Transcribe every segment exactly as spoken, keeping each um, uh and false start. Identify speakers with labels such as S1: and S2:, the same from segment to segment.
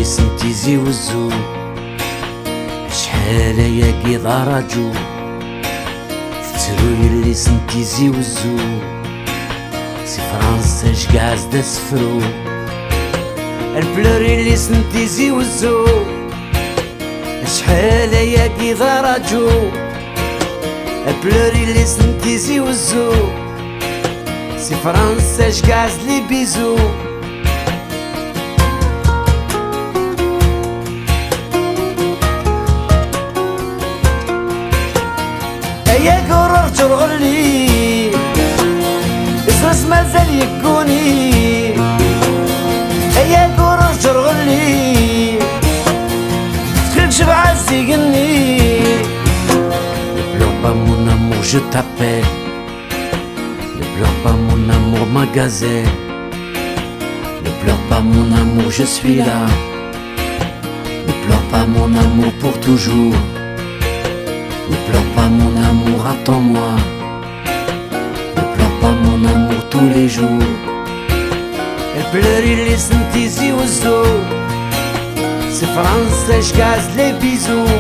S1: اللي سنتي زي وزو شحال ياكي ضرجو فتروي اللي سنتي زي وزو سي فرنسا شقاز دا سفرو البلوري اللي سنتي زي وزو شحال ياكي ضرجو البلوري اللي سنتي زي وزو سي فرنسا شقاز لي بيزو يا قرر ترغلي اسرس مازال يكوني يا قرر ترغلي تخلق شبعة سيقني Ne pleure pas mon amour, je t'appelle. Ne pleure pas mon amour, ma gazelle. Ne pleure pas mon amour, je suis là. Ne pleure pas mon amour pour toujours. Ne pleure pas mon amour, attends-moi. Ne pleure pas mon amour tous les jours. Elle pleure, il est senti si ozo. C'est français, je casse les bisous.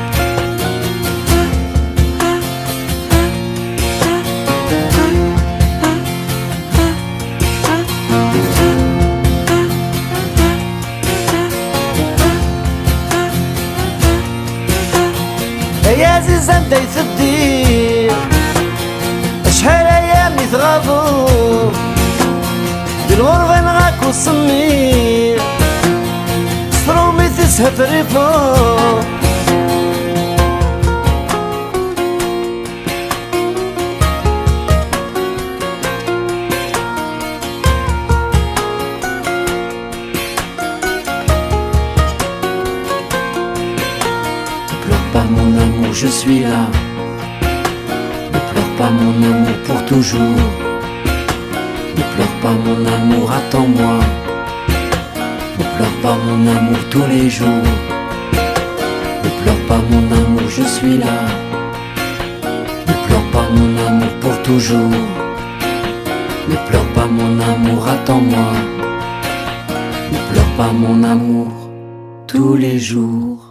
S1: يا عزيزة انت يثدير شحال ايامي تغاضو بالغربة نغاك والصمير صرومي تسهى في الريفو Ne pleure pas mon amour, je suis là. Ne pleure pas mon amour pour toujours. Ne pleure pas mon amour, attends-moi. Ne pleure pas mon amour tous les jours. Ne pleure pas mon amour, je suis là. Ne pleure pas mon amour pour toujours. Ne pleure pas mon amour, attends-moi. Ne pleure pas mon amour tous les jours.